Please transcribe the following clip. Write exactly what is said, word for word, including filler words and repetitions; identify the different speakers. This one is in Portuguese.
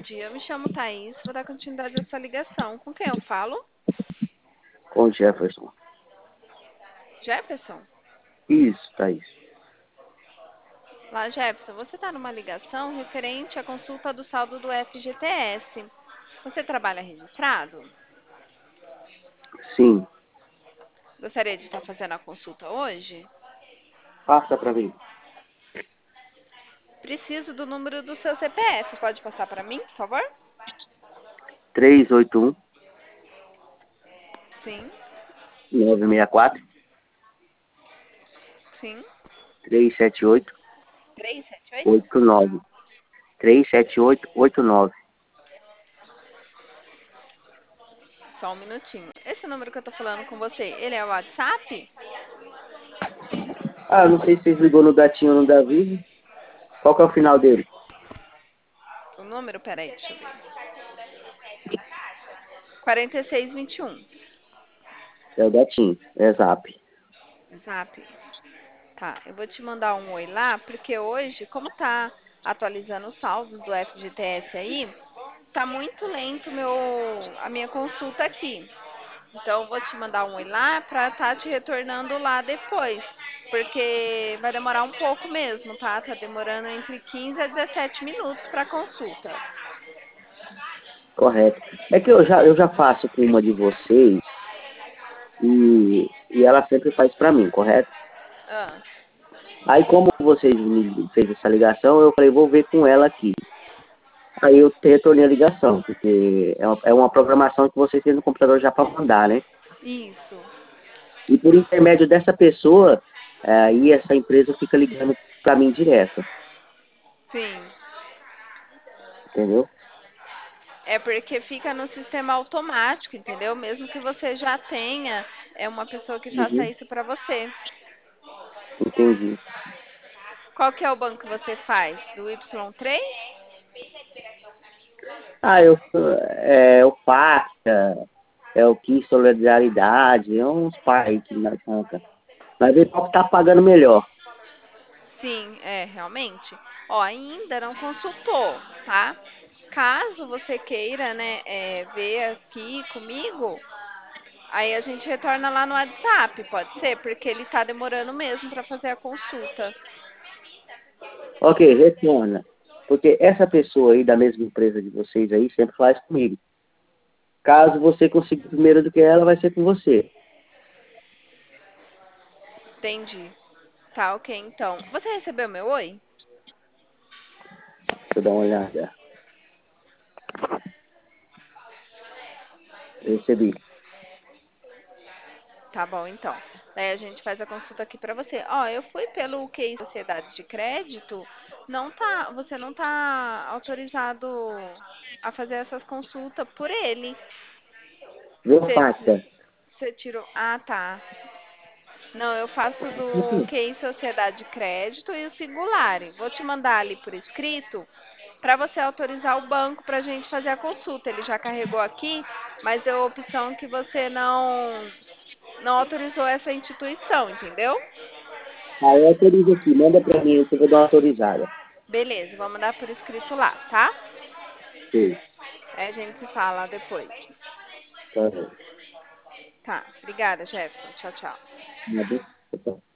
Speaker 1: dia, eu me chamo Thaís, vou dar continuidade à sua ligação. Com quem eu falo?
Speaker 2: Com o Jefferson.
Speaker 1: Jefferson?
Speaker 2: Isso, Thaís.
Speaker 1: Lá, Jefferson, você está numa ligação referente à consulta do saldo do F G T S. Você trabalha registrado?
Speaker 2: Sim.
Speaker 1: Gostaria de estar fazendo a consulta hoje?
Speaker 2: Passa pra mim.
Speaker 1: Preciso do número do seu C P F. Pode passar para mim, por favor?
Speaker 2: três oito um,
Speaker 1: Sim,
Speaker 2: nove seis quatro,
Speaker 1: sim.
Speaker 2: três sete oito,
Speaker 1: Três sete oito.
Speaker 2: oito nove. três sete oito, oito nove.
Speaker 1: Só um minutinho. Esse número que eu tô falando com você, ele é o WhatsApp?
Speaker 2: Ah, não sei se vocês ligou no Gatinho ou no Davi. Qual que é o final dele?
Speaker 1: O número, peraí, deixa eu ver. quarenta e seis vinte e um.
Speaker 2: É o Gatinho. É Zap.
Speaker 1: Zap. Tá, eu vou te mandar um oi lá, porque hoje, como tá atualizando os saldos do F G T S aí, tá muito lento meu, a minha consulta aqui. Então, eu vou te mandar um oi lá pra tá te retornando lá depois. Porque vai demorar um pouco mesmo, tá? Tá demorando entre quinze a dezessete minutos pra consulta.
Speaker 2: Correto. É que eu já, eu já faço com uma de vocês e, e ela sempre faz pra mim, correto?
Speaker 1: Ah,
Speaker 2: Aí como vocês me fez essa ligação, eu falei, vou ver com ela aqui. Aí eu retornei a ligação, porque é uma, é uma programação que vocês têm no computador já para mandar, né?
Speaker 1: isso.
Speaker 2: E por intermédio dessa pessoa, aí essa empresa fica ligando para mim direto,
Speaker 1: Sim.
Speaker 2: entendeu?
Speaker 1: É porque fica no sistema automático, entendeu? Mesmo que você já tenha é uma pessoa que faça
Speaker 2: Uhum,
Speaker 1: isso pra você.
Speaker 2: entendi.
Speaker 1: Qual que é o banco que você faz? Do Y três?
Speaker 2: Ah, eu, é o Pacta, é o Kim Solidariedade, é uns pais aí que na conta. Vai ver qual que tá pagando melhor.
Speaker 1: Sim, é, realmente. Ó, ainda não consultou, tá? Caso você queira, né, é, ver aqui comigo, aí a gente retorna lá no WhatsApp, pode ser? Porque ele tá demorando mesmo pra fazer a consulta.
Speaker 2: Ok, retorna. Porque essa pessoa aí da mesma empresa de vocês aí sempre faz comigo. Caso você consiga primeiro do que ela, vai ser com você.
Speaker 1: Entendi. Tá, ok, então. Você recebeu meu oi?
Speaker 2: Deixa eu dar uma olhada. Eu recebi.
Speaker 1: Tá bom, então. Daí a gente faz a consulta aqui pra você. Ó, eu fui pelo Q I Sociedade de Crédito, não tá, você não tá autorizado a fazer essas consultas por ele.
Speaker 2: Viu,
Speaker 1: Você,
Speaker 2: Pacta?
Speaker 1: você tirou. Ah, tá. Não, eu faço do Q I Sociedade de Crédito e o Singular. Vou te mandar ali por escrito para você autorizar o banco para a gente fazer a consulta. Ele já carregou aqui, mas deu a opção que você não não autorizou essa instituição, entendeu?
Speaker 2: Aí eu autorizo aqui. Manda pra mim que eu vou dar uma autorizada.
Speaker 1: Beleza, vou mandar por escrito lá, tá?
Speaker 2: Sim.
Speaker 1: Aí a gente se fala depois.
Speaker 2: Tá bom.
Speaker 1: Tá, obrigada, Jefferson. Tchau, tchau.
Speaker 2: Nada. Tá.